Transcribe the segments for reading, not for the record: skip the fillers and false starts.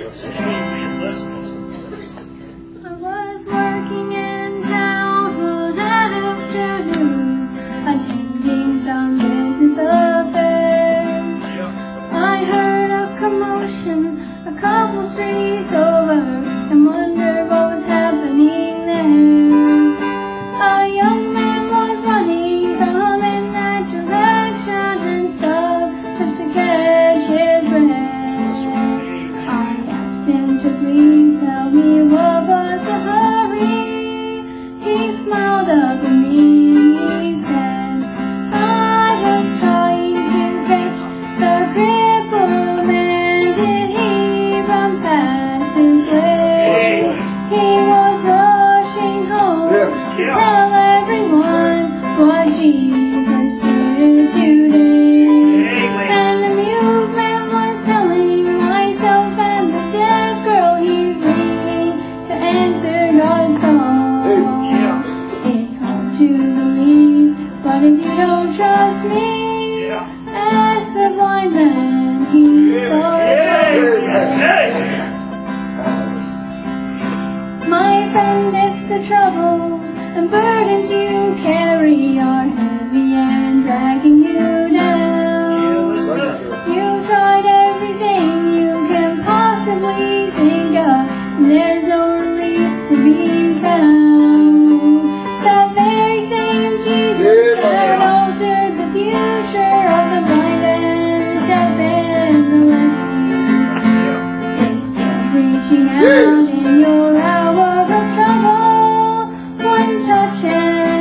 I was working in town that afternoon, attending some business affairs. I heard a commotion a couple streets over and wondered what was happening there. A young man was running from an direction and stopped just to catch his breath. I asked him to please tell me what was the hurry. He smiled up at me and he said, I was trying to catch the crippled man. Did he run past his way? He was rushing home to tell everyone what Jesus did today. And the mute man was telling myself and the dead girl he's bringing to answer God's call. It's hard to believe, but if you don't trust me, ask the blind man, he saw it. My friend, if the troubles and burdens you carry are heavy and dragging you down, you've tried everything you can possibly think of, and there's no relief to be found. That very same Jesus that altered the future of the blind and deaf and the lame is still reaching out in your hour of trouble. One touch and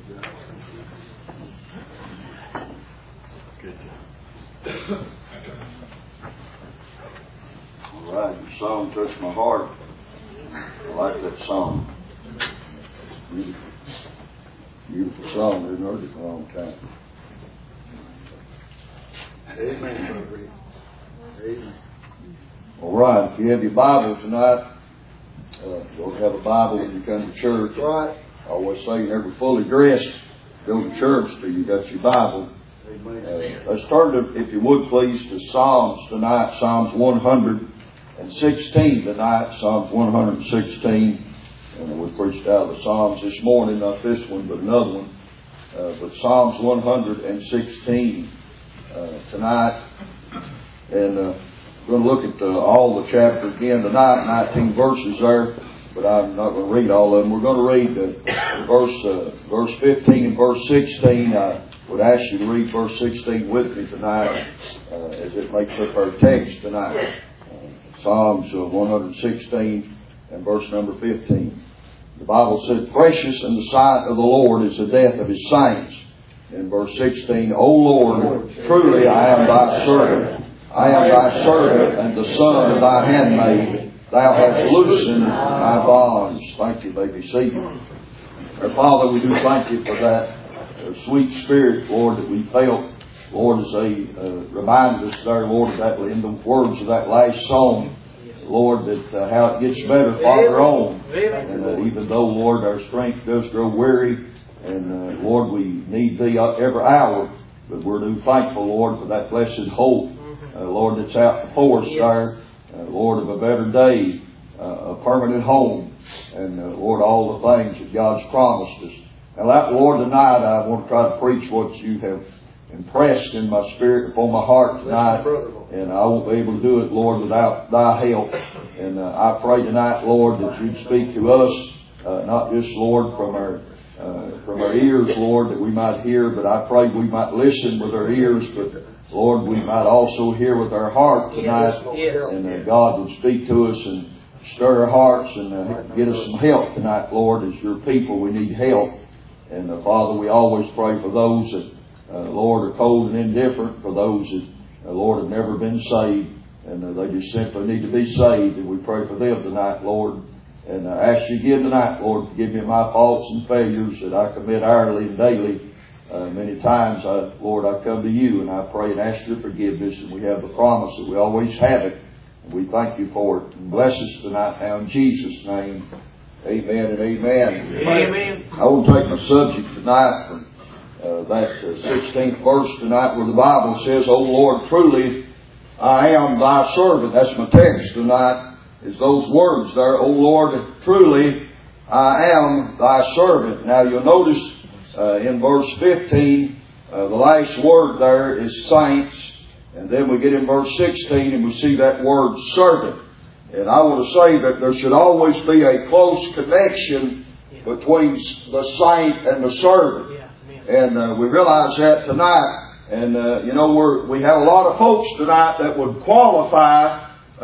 All right, the song touched my heart. I like that song. Beautiful. Beautiful song. I haven't heard it in a long time. Amen. Amen. All right, if you have your Bible tonight, you'll have a Bible when you come to church. Right. I always say you're never fully dressed. Go to church till you got your Bible. Let's turn to, if you would please, to Psalms tonight. Psalms 116 tonight. Psalms 116. And we preached out of the Psalms this morning, not this one, but another one. But Psalms 116 tonight. And we're going to look at all the chapters again tonight, 19 verses there. But I'm not going to read all of them. We're going to read verse 15 and verse 16. I would ask you to read verse 16 with me tonight as it makes up our text tonight. Psalms 116 and verse number 15. The Bible said, "Precious in the sight of the Lord is the death of His saints." In verse 16, "O Lord, truly I am Thy servant. I am Thy servant and the son of Thy handmaid. Thou hast loosened my bonds." Thank you, baby. See, our Father, we do thank You for that sweet spirit, Lord, that we felt, Lord, as they reminded us there, Lord, of that in the words of that last song, Lord, that how it gets better farther on. And even though, Lord, our strength does grow weary, and Lord, we need Thee every hour, but we're too thankful, Lord, for that blessed hope, Lord, that's out before us there. Lord, of a better day, a permanent home, and Lord, all the things that God's promised us. Now, that, Lord, tonight I want to try to preach what You have impressed in my spirit upon my heart tonight, and I won't be able to do it, Lord, without Thy help. And I pray tonight, Lord, that You'd speak to us, not just, Lord, from our ears, Lord, that we might hear, but I pray we might listen with our ears, but Lord, we might also hear with our heart tonight, and God would speak to us and stir our hearts and get us some help tonight, Lord. As Your people, we need help. And Father, we always pray for those that, Lord, are cold and indifferent, for those that, Lord, have never been saved, and they just simply need to be saved. And we pray for them tonight, Lord. And I ask You again tonight, Lord, forgive me my faults and failures that I commit hourly and daily. Many times, Lord, I come to You and I pray and ask Your forgiveness, and we have the promise that we always have it, and we thank You for it. And bless us tonight now in Jesus' name. Amen and amen. Amen. I want to take my subject tonight from that 16th verse tonight, where the Bible says, "O Lord, truly I am Thy servant." That's my text tonight, is those words there. "O Lord, truly I am Thy servant." Now you'll notice in verse 15, the last word there is saints. And then we get in verse 16 and we see that word servant. And I want to say that there should always be a close connection between the saint and the servant. And we realize that tonight. And, we have a lot of folks tonight that would qualify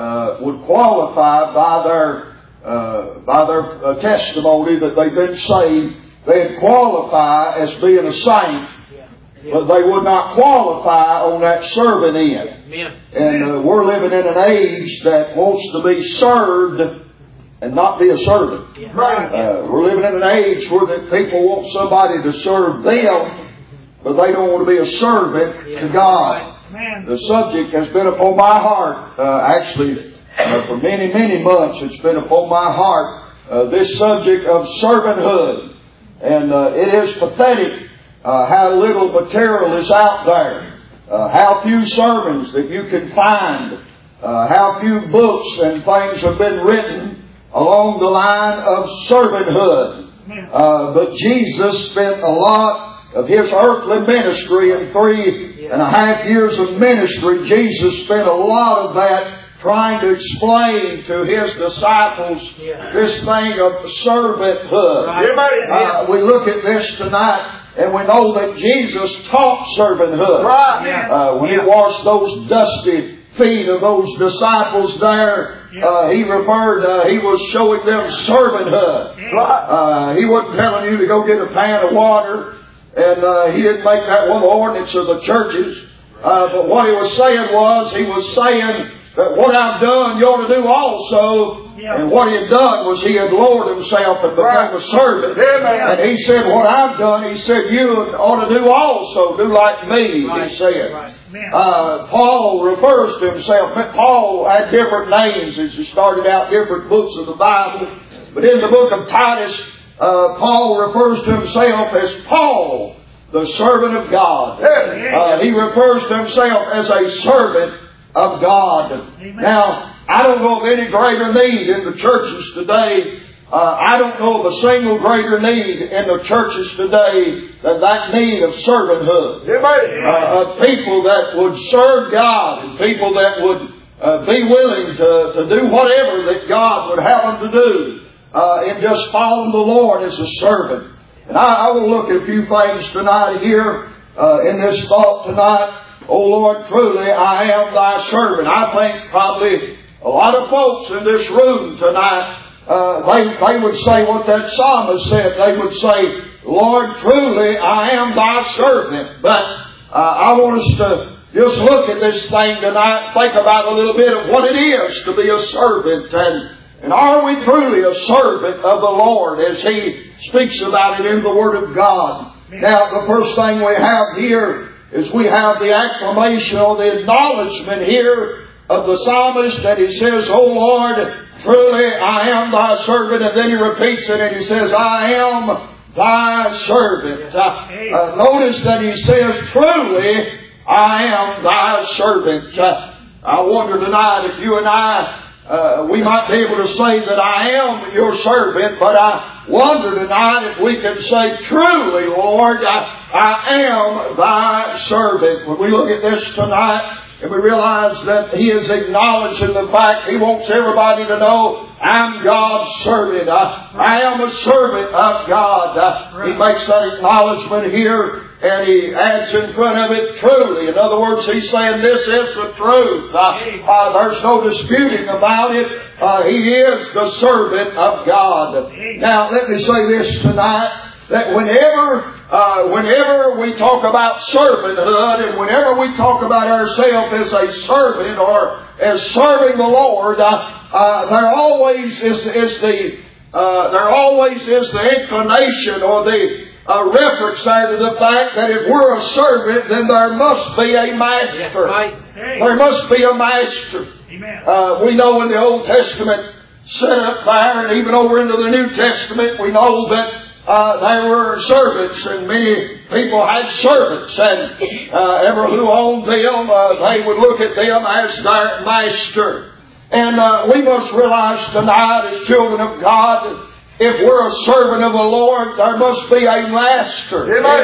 by their testimony that they've been saved. They'd qualify as being a saint, but they would not qualify on that servant end. And we're living in an age that wants to be served and not be a servant. We're living in an age where the people want somebody to serve them, but they don't want to be a servant to God. The subject has been upon my heart, for many, many months. It's been upon my heart, this subject of servanthood. And it is pathetic how little material is out there. How few sermons that you can find. How few books and things have been written along the line of servanthood. But Jesus spent a lot of His earthly ministry in 3.5 years of ministry. Jesus spent a lot of that trying to explain to His disciples this thing of servanthood. We look at this tonight and we know that Jesus taught servanthood. When He washed those dusty feet of those disciples there he referred, he was showing them servanthood. He wasn't telling you to go get a pan of water, and he didn't make that one ordinance of the churches. But what he was saying that what I've done you ought to do also. And what he had done was he had lowered himself and become a servant. And he said, what I've done, he said, you ought to do also. Do like me, he said. Paul refers to himself. Paul had different names as he started out different books of the Bible. But in the book of Titus, Paul refers to himself as Paul, the servant of God. He refers to himself as a servant of God. Now, I don't know of any greater need in the churches today. I don't know of a single greater need in the churches today than that need of servanthood. Of people that would serve God and people that would be willing to do whatever that God would have them to do and just follow the Lord as a servant. And I will look at a few things tonight here in this thought tonight. Oh Lord, truly I am thy servant. I think probably a lot of folks in this room tonight, they would say what that psalmist said. They would say, Lord, truly I am thy servant. But I want us to just look at this thing tonight, think about a little bit of what it is to be a servant. And are we truly a servant of the Lord as He speaks about it in the Word of God? Now, the first thing we have here is we have the acclamation or the acknowledgement here of the psalmist that he says, O Lord, truly I am thy servant. And then he repeats it and he says, I am thy servant. Notice that he says, truly I am thy servant. I wonder tonight if you and I, we might be able to say that I am your servant, but I wonder tonight if we can say, truly, Lord, I am thy servant. When we look at this tonight, and we realize that He is acknowledging the fact He wants everybody to know, I'm God's servant. I am a servant of God. He makes that acknowledgement here, and He adds in front of it, truly. In other words, He's saying this is the truth. There's no disputing about it. He is the servant of God. Now, let me say this tonight, that whenever we talk about servanthood and whenever we talk about ourselves as a servant or as serving the Lord, there always is the inclination or the reference there to the fact that if we're a servant, then there must be a master. There must be a master. We know in the Old Testament set up there, and even over into the New Testament, we know that there were servants, and many people had servants, and ever who owned them, they would look at them as their master. And we must realize tonight, as children of God, if we're a servant of the Lord, there must be a master.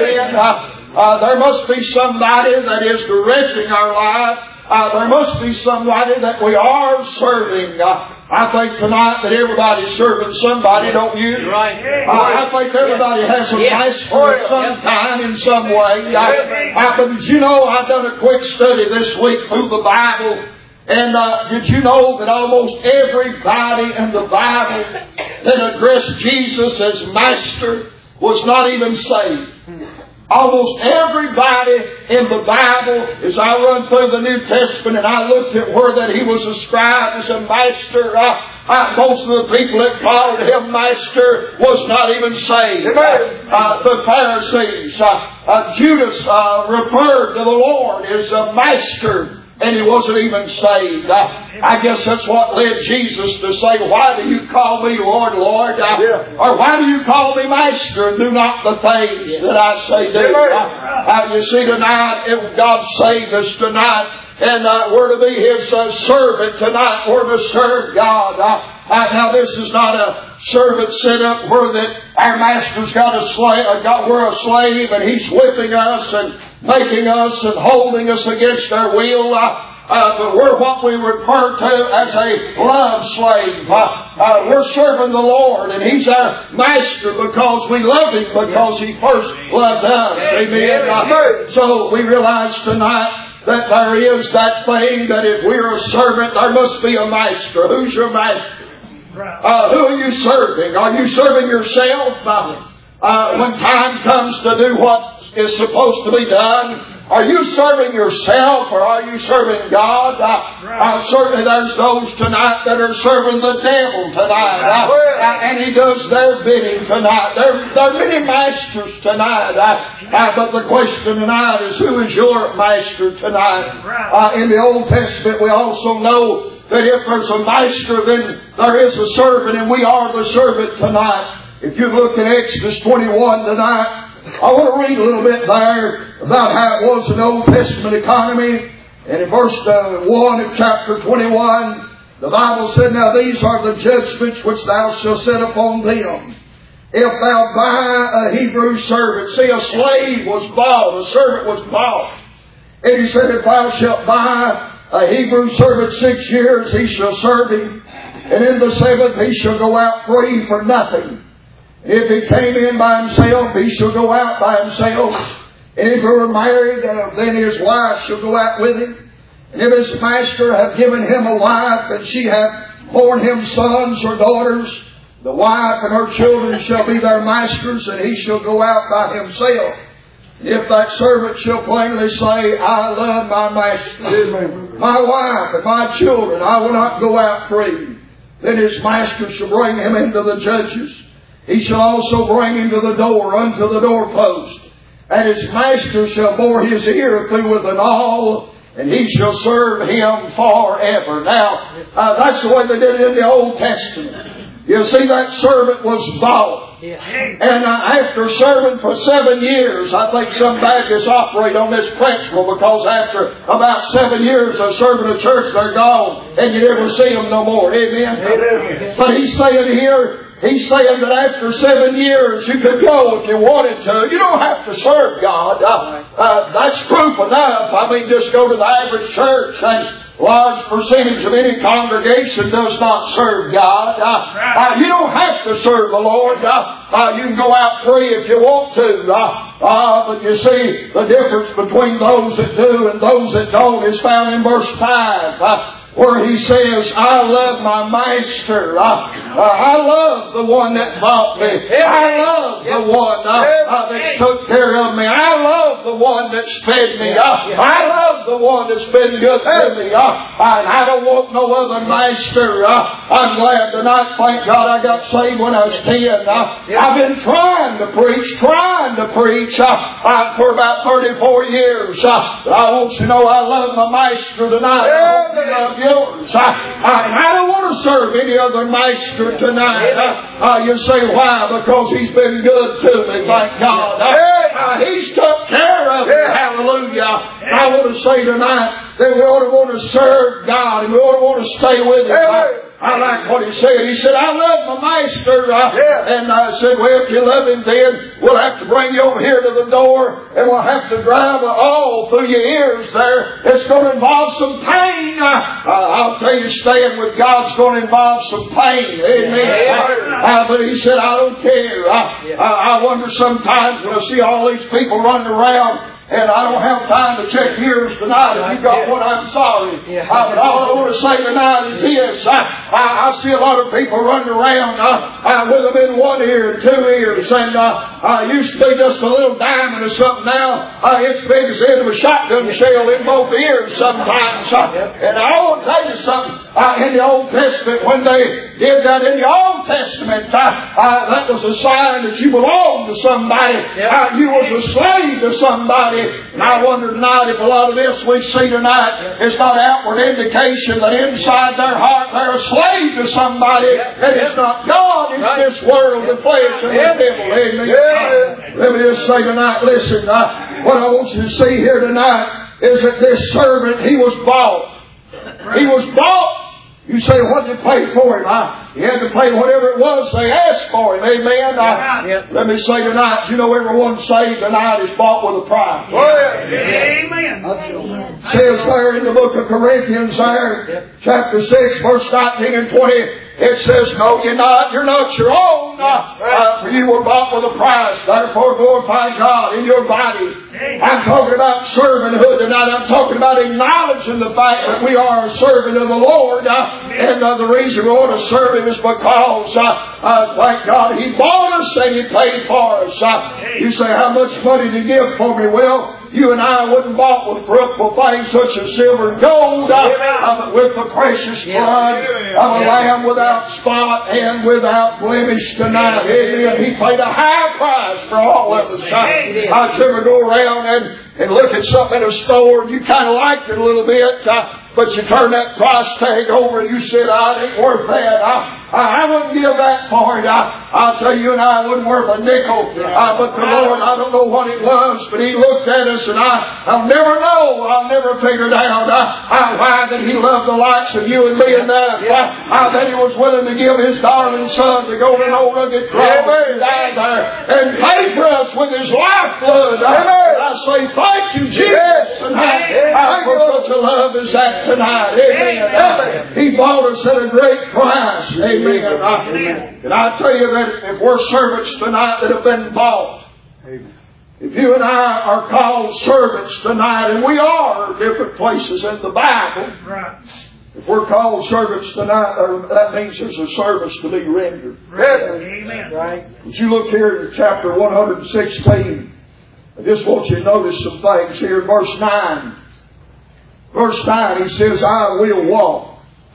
There must be somebody that is directing our life. There must be somebody that we are serving. I think tonight that everybody's serving somebody, don't you? I think everybody has a master at some time in some way. But did you know, I've done a quick study this week through the Bible. And did you know that almost everybody in the Bible that addressed Jesus as Master was not even saved? Almost everybody in the Bible, as I run through the New Testament and I looked at where that He was ascribed as a master, most of the people that called Him master was not even saved. The Pharisees, Judas referred to the Lord as a master, and he wasn't even saved. I guess that's what led Jesus to say, why do you call me Lord, Lord? Or why do you call me Master and do not the things that I say do? You see tonight, God saved us tonight, and we're to be His servant tonight. We're to serve God. Now this is not a servant set up where that our master's got a slave, we're a slave and he's whipping us and making us and holding us against our will. But we're what we refer to as a love slave. We're serving the Lord, and He's our master because we love Him, because He first loved us. Amen. So we realize tonight that there is that thing that if we're a servant, there must be a master. Who's your master? Who are you serving? Are you serving yourself? When time comes to do what is supposed to be done, are you serving yourself or are you serving God? Certainly there's those tonight that are serving the devil tonight. And he does their bidding tonight. There are many masters tonight. But the question tonight is, who is your master tonight? In the Old Testament we also know that if there's a master, then there is a servant, and we are the servant tonight. If you look at Exodus 21 tonight, I want to read a little bit there about how it was in the Old Testament economy. And in verse 1 of chapter 21, the Bible said, "Now these are the judgments which thou shalt set upon them. If thou buy a Hebrew servant," see, a slave was bought, a servant was bought. And he said, "If thou shalt buy a Hebrew servant 6 years, he shall serve him. And in the 7th he shall go out free for nothing. If he came in by himself, he shall go out by himself. And if he were married, then his wife shall go out with him. And if his master have given him a wife, and she hath borne him sons or daughters, the wife and her children shall be their masters, and he shall go out by himself. If that servant shall plainly say, I love my master, my wife and my children, I will not go out free, then his master shall bring him into the judges. He shall also bring him to the door, unto the doorpost. And his master shall bore his ear through with an awl, and he shall serve him forever." Now, that's the way they did it in the Old Testament. You see, that servant was bought. And after serving for 7 years, I think some Baptists operate on this principle, because after about 7 years of serving a church, they're gone, and you never see them no more. Amen? But he's saying here, he's saying that after 7 years, you could go if you wanted to. You don't have to serve God. That's proof enough. I mean, just go to the average church, and large percentage of any congregation does not serve God. You don't have to serve the Lord. You can go out free if you want to. But you see, the difference between those that do and those that don't is found in verse 5. Where he says, I love my master. I love the one that bought me. I love the one that's took care of me. I love the one that's fed me. I love the one that's been good to me. And I don't want no other master. I'm glad tonight, thank God I got saved when I was 10. I've been trying to preach for about 34 years. But I want you to know I love my master tonight. I hope you love yours. I don't want to serve any other master tonight. You say, why? Because he's been good to me, thank God. He's took care of me. Hallelujah. I want to say tonight that we ought to want to serve God, and we ought to want to stay with Him. I like what he said. He said, I love my master. And I said, well, if you love him, then we'll have to bring you over here to the door, and we'll have to drive all through your ears there. It's going to involve some pain. I'll tell you, staying with God's going to involve some pain. Amen. But he said, I don't care. I wonder sometimes when I see all these people running around, and I don't have time to check ears tonight. If you got one, I'm sorry. But all I want to say tonight is this. I see a lot of people running around with them in one ear and 2 ears. And used to be just a little diamond or something now. It's big as the end of a shotgun shell in both ears sometimes. And I want to tell you something. In the Old Testament, when they did that in the Old Testament, that was a sign that you belonged to somebody. You was a slave to somebody. And I wonder tonight if a lot of this we see tonight is not outward indication that inside their heart they're a slave to somebody. And it's not God, it's this world, the flesh, and the devil. Amen. Let me just say tonight, listen, what I want you to see here tonight is that this servant, he was bought. He was bought. You say, what did they pay for him? He had to pay whatever it was they asked for him. Amen. Let me say tonight, you know everyone saved tonight is bought with a price. Amen. It says there in the book of Corinthians there, chapter 6, verse 19 and 20, it says, no, you're not your own. For you were bought with a price. Therefore glorify God in your body. I'm talking about servanthood tonight. I'm talking about acknowledging the fact that we are a servant of the Lord. And the reason we want to serve Him is because, thank God, He bought us and He paid for us. You say, how much money did He give for me? Well, you and I wasn't bought with corruptible things such as silver and gold, but with the precious blood of a lamb without spot and without blemish tonight. Amen. He paid a high price for all of us. I'd ever go around and look at something in a store and you kind of liked it a little bit, but you turn that price tag over and you said, it ain't worth that. I wouldn't give that for it. I'll tell you, and I wasn't worth a nickel. But the Lord, I don't know what it was, but He looked at us, and I'll never know. I'll never figure out why that He loved the likes of you and me enough. That He was willing to give His darling Son to go to an old rugged cross and die there and pay for us with His lifeblood. I say, thank you, Jesus, tonight for such a love as that tonight. Amen. He bought us at a great price. Amen. And I tell you that if we're servants tonight that have been bought, if you and I are called servants tonight, and we are different places in the Bible, if we're called servants tonight, that means there's a service to be rendered. Amen. Right? Would you look here in chapter 116? I just want you to notice some things here in verse 9. Verse 9, he says, I will walk.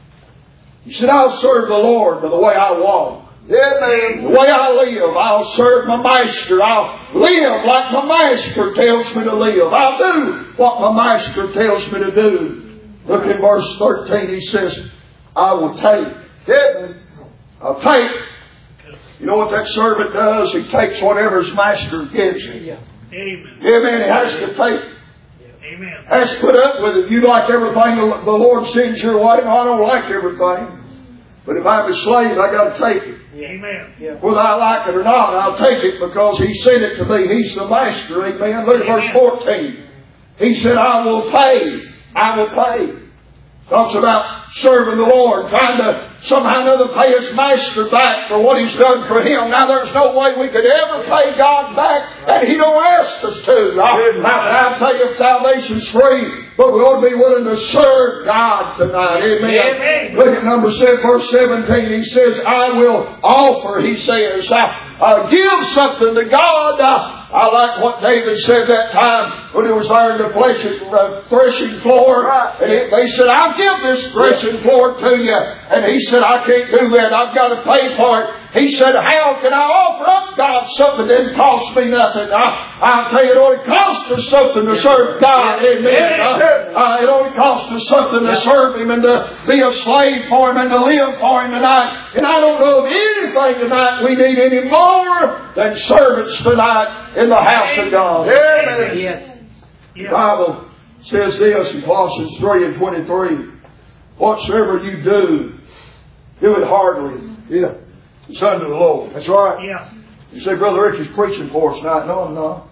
He said, I'll serve the Lord by the way I walk. The way I live, I'll serve my Master. I'll live like my Master tells me to live. I'll do what my Master tells me to do. Look in verse 13, he says, I will take. I'll take. You know what that servant does? He takes whatever his Master gives him. Amen. Amen. He has to take. Amen. Has to put up with it. You like everything the Lord sends your way. No, I don't like everything. But if I'm a slave, I got to take it. Amen. Whether I like it or not, I'll take it because He sent it to me. He's the Master. Amen. Look at verse 14. He said, I will pay. I will pay. Talks about serving the Lord, trying to somehow or another pay His Master back for what He's done for him. Now, there's no way we could ever pay God back, and He don't ask us to. I'll tell you, salvation's free, but we ought to be willing to serve God tonight. Amen. Look at verse 17. He says, I will offer, he says, give something to God. I like what David said that time when he was there in the threshing floor. And they said, I'll give this threshing floor to you. And he said, I can't do that. I've got to pay for it. He said, how can I offer up God something that didn't cost me nothing? I'll tell you, it only costs us something to serve God. Amen. It only costs us something to serve Him and to be a slave for Him and to live for Him tonight. And I don't know of anything tonight we need any more than servants tonight in the house of God. Amen. Yes. The Bible says this in Colossians 3 and 23. Whatsoever you do it heartily. Yeah. It's unto the Lord. That's right. Yeah. You say, Brother Rick is preaching for us tonight. No, I'm not.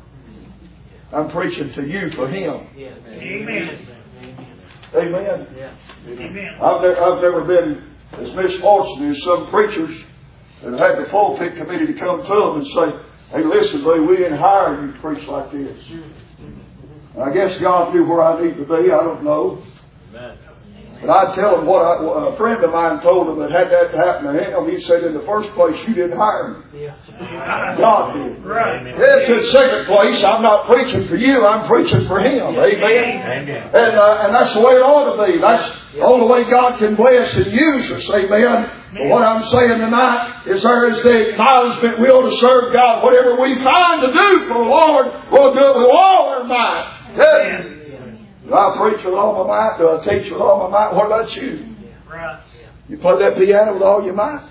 I'm preaching to you for Him. Yeah. Amen. Amen. Yeah. Amen. I've never been as misfortunate as some preachers that have had the pulpit committee to come to them and say, hey, listen, buddy, we didn't hire you to preach like this. And I guess God knew where I need to be. I don't know. Amen. But I'd tell them what a friend of mine told him that had that happen to him. He said, in the first place, you didn't hire me. Yeah. God did. Right. It's in second place, I'm not preaching for you, I'm preaching for Him. Amen. Amen. And that's the way it ought to be. That's the only way God can bless and use us. Amen. But what I'm saying tonight is there is the acknowledgement we ought to serve God. Whatever we find to do for the Lord, we'll do it with all our might. Amen. Do I preach with all my might? Do I teach with all my might? What about you? Right. You play that piano with all your might?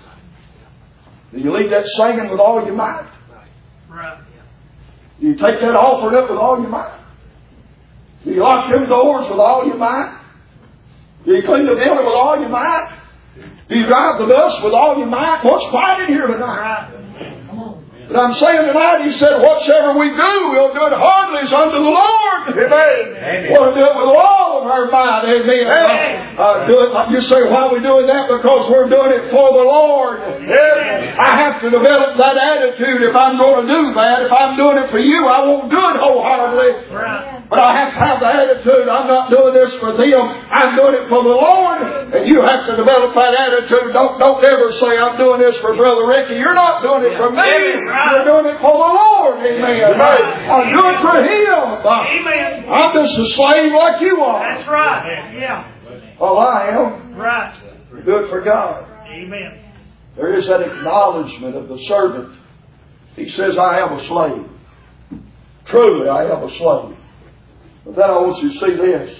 Do you lead that singing with all your might? Right. Do you take that offering up with all your might? Do you lock them doors with all your might? Do you clean the building with all your might? Do you drive the bus with all your might? What's quiet in here tonight? But I'm saying tonight, He said, whatsoever we do, we'll do it heartily as unto the Lord. Amen. We'll do it with all of our might. Amen. Do it like you say, why are we doing that? Because we're doing it for the Lord. I have to develop that attitude if I'm going to do that. If I'm doing it for you, I won't do it wholeheartedly. But I have to have the attitude, I'm not doing this for them, I'm doing it for the Lord. And you have to develop that attitude. Don't ever say, I'm doing this for Brother Ricky. You're not doing it for me. You're doing it for the Lord. Amen. I'm doing it for Him. Amen. I'm just a slave like you are. That's right. Yeah. Oh, I am. Right. Do it for God. Amen. There is that acknowledgement of the servant. He says, I am a slave. Truly, I am a slave. But then I want you to see this.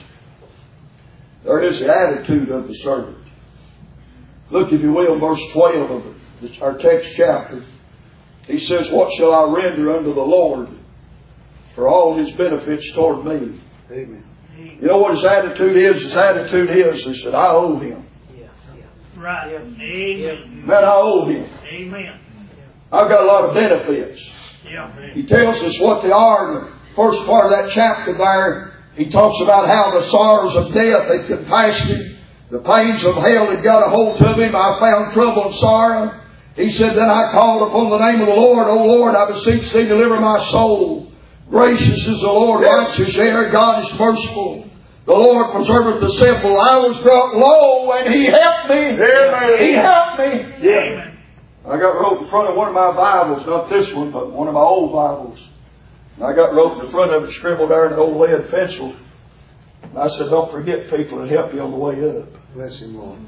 There is the attitude of the servant. Look, if you will, verse 12 of our text chapter. He says, what shall I render unto the Lord for all His benefits toward me? Amen. You know what his attitude is? His attitude is, he said, I owe Him. Right. Amen. Man, I owe Him. Amen. I've got a lot of benefits. Yeah. He tells us what they are. In the first part of that chapter there, he talks about how the sorrows of death had compassed him. The pains of hell had got a hold of him. I found trouble and sorrow. He said, then I called upon the name of the Lord. O Lord, I beseech Thee, deliver my soul. Gracious is the Lord, righteous there. God is merciful. The Lord preserveth the simple. I was brought low and He helped me. Amen. He helped me. Amen. I got wrote in front of one of my Bibles, not this one, but one of my old Bibles. And I got wrote in the front of it, scribbled there in an old lead pencil. And I said, don't forget people that help you on the way up. Bless Him, Lord.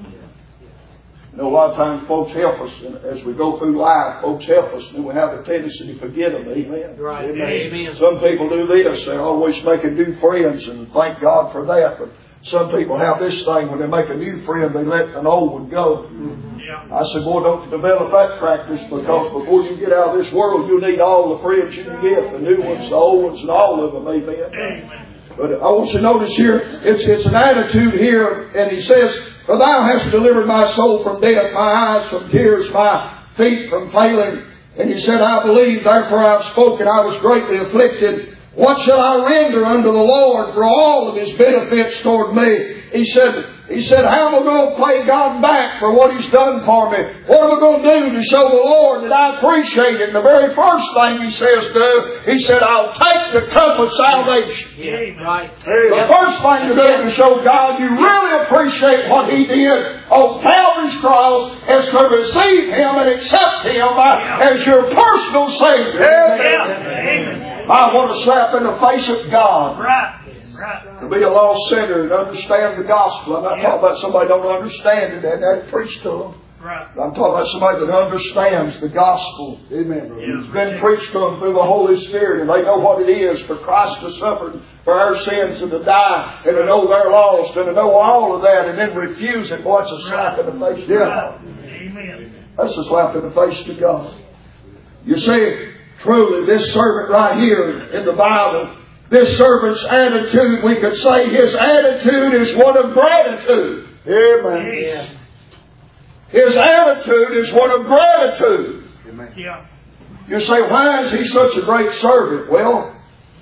You know, a lot of times folks help us, and as we go through life, folks help us, and then we have a tendency to forget them. Amen. Right. Amen. Some people do this. They're always making new friends, and thank God for that. But some people have this thing, when they make a new friend, they let an old one go. Yeah. I said, boy, don't develop that practice, because before you get out of this world, you'll need all the friends you can get, the new ones, the old ones, and all of them. Amen. Amen. But I want you to notice here, it's an attitude here, and he says, for Thou hast delivered my soul from death, my eyes from tears, my feet from failing. And he said, I believe, therefore I have spoken, I was greatly afflicted. What shall I render unto the Lord for all of His benefits toward me? He said, how am I going to pay God back for what He's done for me? What am I going to do to show the Lord that I appreciate it? And the very first thing He says do, He said, I'll take the cup of salvation. Yeah. Right. The first thing to do to show God you really appreciate what He did on Calvary's cross is to receive Him and accept Him as your personal Savior. Amen. I want to slap in the face of God. Right. Right. To be a lost sinner and understand the gospel. I'm not talking about somebody who don't understand it and had to preach to them. Right. I'm talking about somebody that understands the gospel. Amen, brother. It's been preached to them through the Holy Spirit, and they know what it is for Christ to suffer for our sins and to die, and to know they're lost, and to know all of that, and then refuse it. Boy, it's a slap in the face to God. Amen. That's a slap in the face to God. You see, truly, this servant right here in the Bible, this servant's attitude, we could say his attitude is one of gratitude. Amen. Yeah. His attitude is one of gratitude. Amen. Yeah. You say, why is he such a great servant? Well,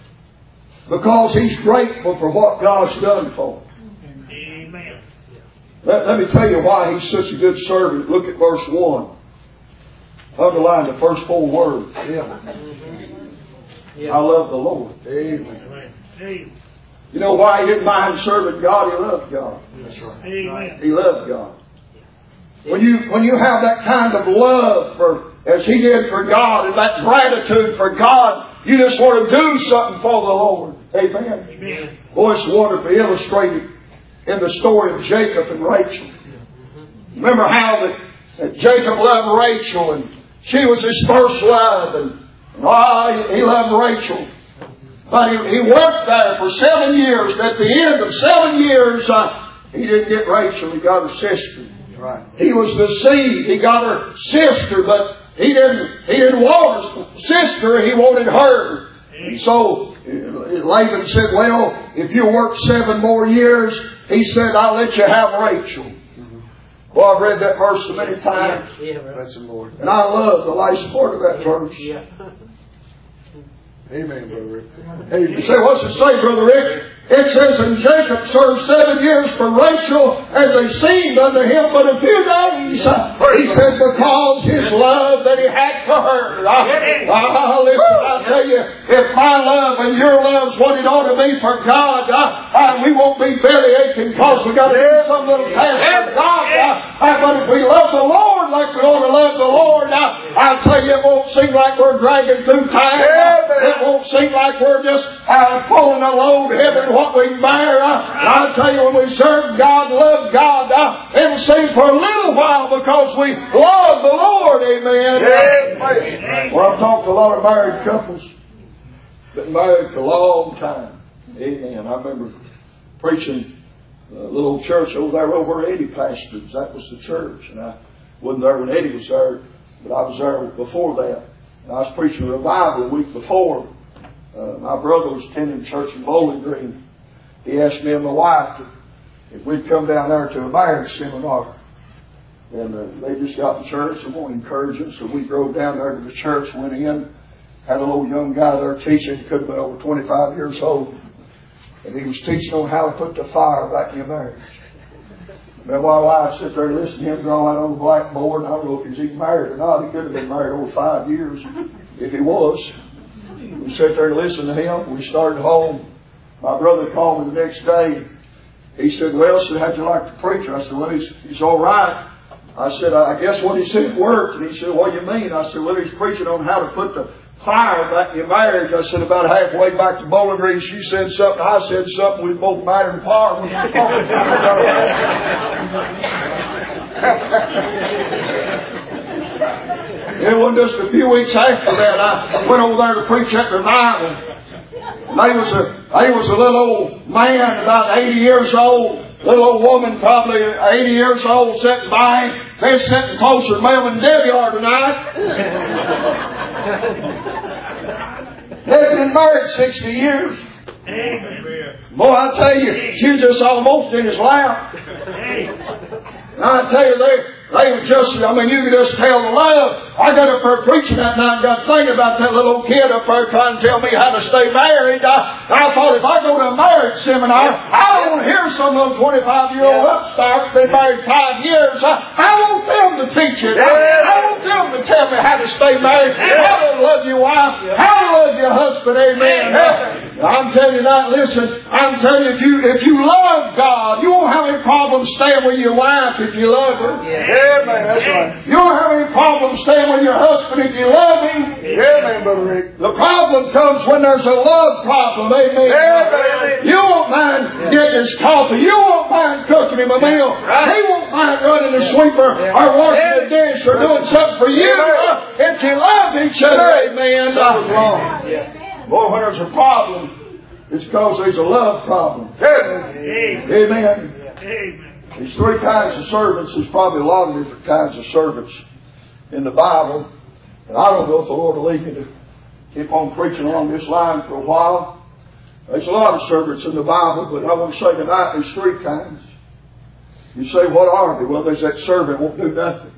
because he's grateful for what God's done for him. Amen. Let me tell you why he's such a good servant. Look at verse 1. Underline the first 4 words. I love the Lord. Amen. Amen. You know why he didn't mind serving God? He loved God. That's right. Amen. He loved God. When you have that kind of love for, as he did for God, and that gratitude for God, you just want to do something for the Lord. Amen. Amen. Boy, it's wonderfully illustrated in the story of Jacob and Rachel. Remember how that Jacob loved Rachel, and she was his first love, and he loved Rachel. But he worked there for 7 years. And at the end of 7 years, he didn't get Rachel. He got her sister. Right. He was deceived. He got her sister, but he didn't want her sister. He wanted her. And so Laban said, well, if you work 7 more years, he said, I'll let you have Rachel. Well, I've read that verse so many times. Bless the Lord. And I love the last part of that verse. Amen, brother Rick. You say, what's it say, Brother Rick? It says, and Jacob served 7 years for Rachel, and they seemed unto him but a few days. He said, because his love that he had for her. Listen, I tell you, if my love and your love's what it ought to be for God, we won't be belly aching because we got to do some little task for God. But if we love the Lord like we ought to love the Lord, I tell you, it won't seem like we're dragging through time. It won't seem like we're just pulling a load heavy than what we can bear. I tell you, when we serve God, love God, it'll seem for a little while because we love the Lord. Amen. Well, I've talked to a lot of married couples. Been married for a long time. Amen. I remember preaching a little church over there over where Eddie pastored. That was the church. And I wasn't there when Eddie was there, but I was there before that. And I was preaching a revival the week before. My brother was attending church in Bowling Green. He asked me and my wife if we'd come down there to a marriage seminar. And they just got in church and wanted to encourage us. So we drove down there to the church, went in, had a little young guy there teaching. He could have been over 25 years old. And he was teaching on how to put the fire back in your marriage. And my wife sat there and listened to him draw out on the blackboard. I don't know if he's even married or not. He could have been married over 5 years if he was. We sat there and listened to him. We started home. My brother called me the next day. He said, well, so how'd you like the preacher? I said, well, he's all right. I said, I guess what he said worked. And he said, what do you mean? I said, well, he's preaching on how to put the fire back in your marriage. I said, about halfway back to Bowling Green, she said something, I said something, we both mattered apart. It wasn't just a few weeks after that, I went over there to preach at revival. They was a little old man, about 80 years old. Little old woman, probably 80 years old, sitting by him. They're sitting closer to Melvin and Debbie are tonight. They've been married 60 years. Boy, I tell you, she was just almost in his lap. I tell you, they were just, you could just tell the love. I got up there preaching that night and got thinking about that little kid up there trying to tell me how to stay married. I thought if I go to a marriage seminar, I don't want to hear some little 25-year-old upstart been married 5 years. I want them to teach it. I want them to tell me how to stay married, how to love your wife, how to love your husband. Amen. I'm telling you that, listen, I'm telling you, if you love God, you won't have any problem staying with your wife if you love her. Yeah, man, that's right. You won't have any problem staying with your husband if you love him. Yeah, man, Brother Rick. The problem comes when there's a love problem. Amen. Yeah, man. You won't mind getting his coffee. You won't mind cooking him a meal. He won't mind running the sweeper or washing the dish or doing something for you. If you love each other, amen. Boy, when there's a problem, it's because there's a love problem. Amen. There's 3 kinds of servants. There's probably a lot of different kinds of servants in the Bible. And I don't know if the Lord will lead me to keep on preaching along this line for a while. There's a lot of servants in the Bible, but I want to say tonight there's 3 kinds. You say, what are they? Well, there's that servant won't do nothing.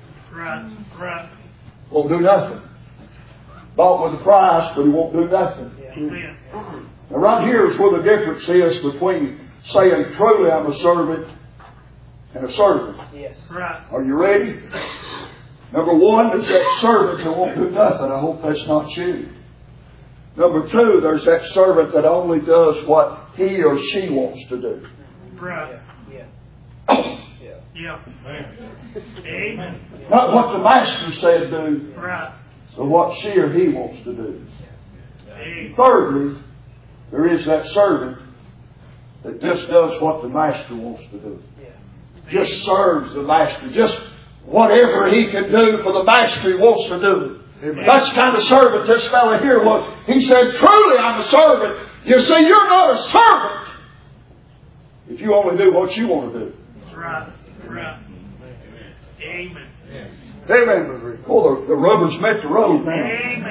Right. Won't do nothing. Bought with a price, but he won't do nothing. Now right here is where the difference is between saying truly I'm a servant and a servant. Yes. Right. Are you ready? Number 1, there's that servant who won't do nothing. I hope that's not you. Number 2, there's that servant that only does what he or she wants to do. Right. Yeah. Amen. Not what the master said do. Right. So what she or he wants to do. Amen. Thirdly, there is that servant that just does what the master wants to do. Just serves the master. Just whatever he can do for the master he wants to do. Amen. That's the kind of servant this fellow here was. He said, truly I'm a servant. You see, you're not a servant if you only do what you want to do. Right. Amen. Amen. Oh, the rubber's met the road now.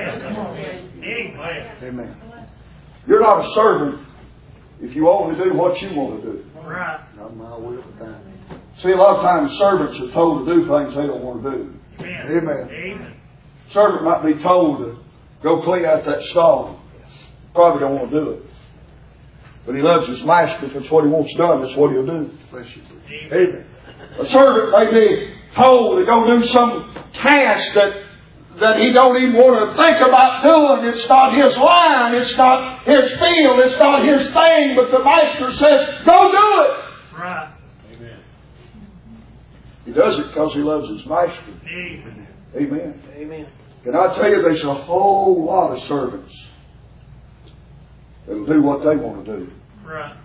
Amen. You're not a servant if you only do what you want to do. Right. Not my will, but thine. See, a lot of times servants are told to do things they don't want to do. Amen. Servant might be told to go clean out that stall. Probably don't want to do it. But he loves his master. If it's what he wants done, that's what he'll do. Bless you. Amen. A servant may be told to go do some task that he don't even want to think about doing. It's not his line. It's not his field. It's not his thing. But the master says, go do it. Right. Amen. He does it because he loves his master. Amen. Amen. Amen. Can I tell you, there's a whole lot of servants that'll do what they want to do. Right.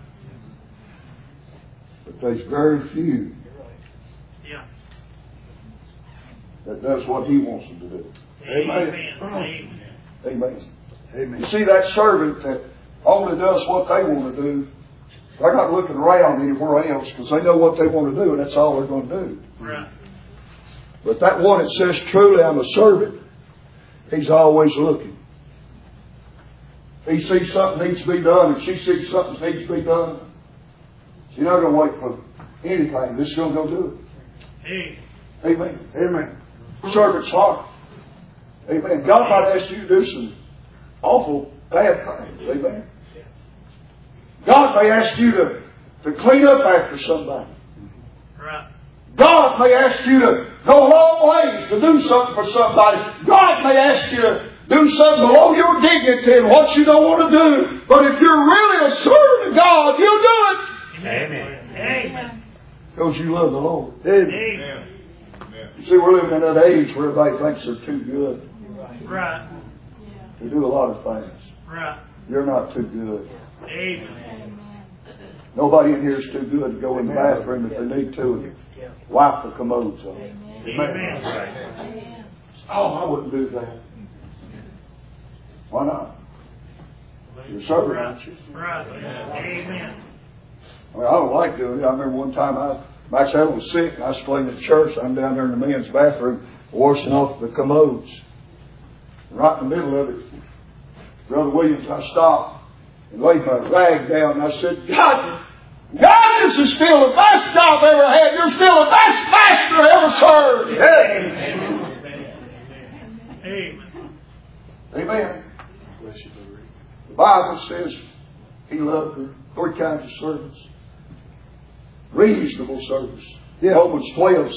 But there's very few Yeah. that does what he wants them to do. Amen. Amen. Amen. Amen. You see, that servant that only does what they want to do, they're not looking around anywhere else because they know what they want to do and that's all they're going to do. Right. But that one that says, truly I'm a servant, he's always looking. He sees something needs to be done and she sees something needs to be done. She's not going to wait for anything. Just going to go do it. Amen. Amen. Amen. Servant's heart. Amen. God might ask you to do some awful bad things. Amen. God may ask you to clean up after somebody. Right. God may ask you to go a long ways to do something for somebody. God may ask you to do something below your dignity and what you don't want to do. But if you're really a servant of God, you'll do it. Amen. Amen. Because you love the Lord. Amen. You see, we're living in that age where everybody thinks they're too good Right. to do a lot of things. Right. You're not too good. Amen. Nobody in here is too good to go in the bathroom if they need to and wipe the commodes off. Amen. Oh, I wouldn't do that. Why not? You're a servant, aren't you? Right. Amen. I mean, I don't like doing it. I remember one time Max Allen was sick and I was playing at church. I'm down there in the men's bathroom washing off the commodes. And right in the middle of it, Brother Williams, I stopped and laid my rag down and I said, God, this is still the best job I ever had. You're still the best master I ever served. Amen. Amen. Amen. Bless you, Brother Rick. The Bible says he loved her. 3 kinds of servants. Reasonable service. Romans 12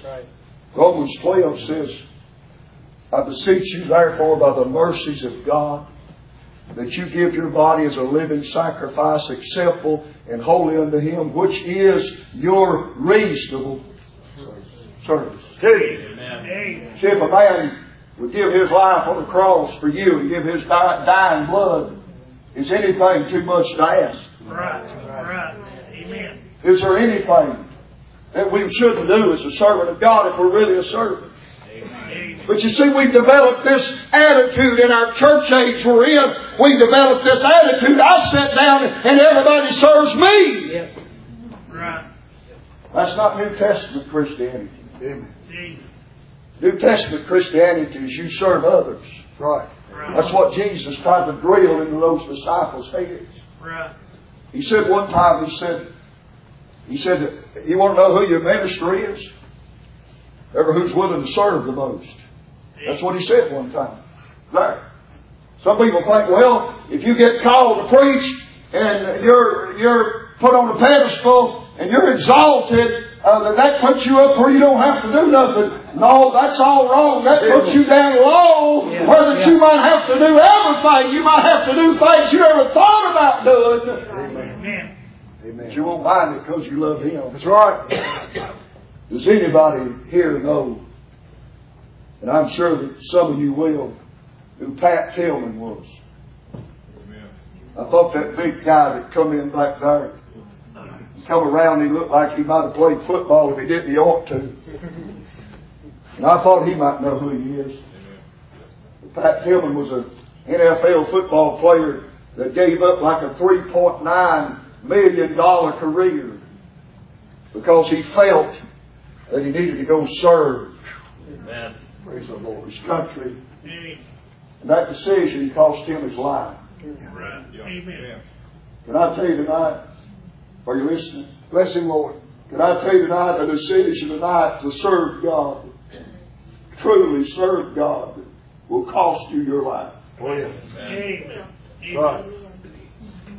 says, I beseech you therefore by the mercies of God that you give your body as a living sacrifice acceptable and holy unto Him, which is your reasonable service. Amen. See, if a man would give his life on the cross for you and give his dying blood, is anything too much to ask? Right. Amen. Is there anything that we shouldn't do as a servant of God if we're really a servant? Amen. But you see, we've developed this attitude in our church age we're in. We've developed this attitude. I sit down and everybody serves me. Right. That's not New Testament Christianity. Amen. New Testament Christianity is you serve others. Right. That's what Jesus tried to drill into those disciples' heads. Right. He said one time, he said, you want to know who your minister is? Ever who's willing to serve the most. That's what he said one time. There. Some people think, well, if you get called to preach and you're put on a pedestal and you're exalted, that puts you up where you don't have to do nothing. No, that's all wrong. That puts you down low where that you might have to do everything. You might have to do things you never thought about doing. Amen. Amen. But you won't mind it because you love Him. That's right. Does anybody here know, and I'm sure that some of you will, who Pat Tillman was? I thought that big guy that come in back there, come around, he looked like he might have played football. If he didn't, he ought to. And I thought he might know who he is. Pat Tillman was an NFL football player that gave up like a $3.9 million career because he felt that he needed to go serve. Amen. Praise the Lord. His country. Amen. And that decision cost him his life. Right. Amen. Can I tell you tonight? Are you listening? Bless Him, Lord. Can I tell you tonight a decision tonight to serve God, truly serve God, will cost you your life. Oh, yeah. Amen. Right.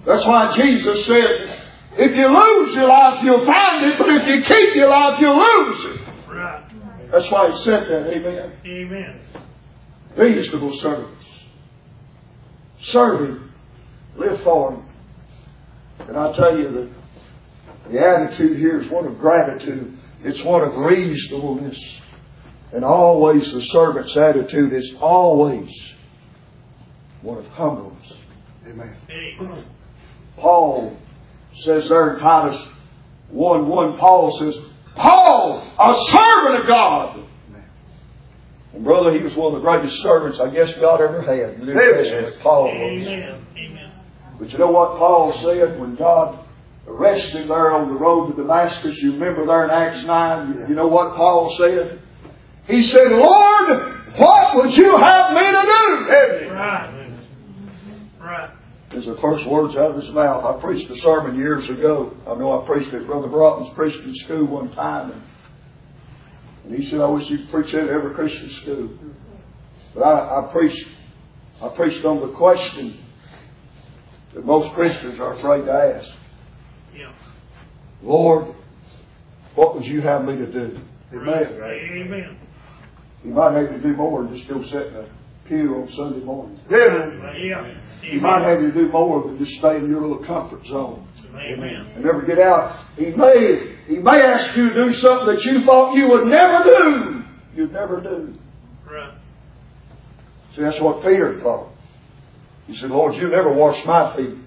That's why Jesus said, if you lose your life, you'll find it, but if you keep your life, you'll lose it. Right. That's why He said that. Amen. Amen. Reasonable service. Serve Him. Live for Him. And I tell you that the attitude here is one of gratitude. It's one of reasonableness. And always the servant's attitude is always one of humbleness. Amen. Amen. Paul says there in Titus 1:1, Paul says, Paul, a servant of God. And brother, he was one of the greatest servants I guess God ever had in the New Testament. Paul was. Amen. Amen. But you know what Paul said when God arrested him there on the road to Damascus? You remember there in Acts 9? You know what Paul said? He said, Lord, what would you have me to do? Right. Right. As the first words out of his mouth. I preached a sermon years ago. I know I preached it. Brother Broughton's preached in school one time. And he said, I wish you'd preach that at every Christian school. But I preached on the question that most Christians are afraid to ask. Yeah. Lord, what would you have me to do? Amen. Amen. You might have to do more than just go sit in a pew on Sunday morning. Yeah. You might have to do more than just stay in your little comfort zone. Amen. And never get out. He may ask you to do something that you thought you would never do. You'd never do. Right. See, that's what Peter thought. He said, Lord, you never wash my feet.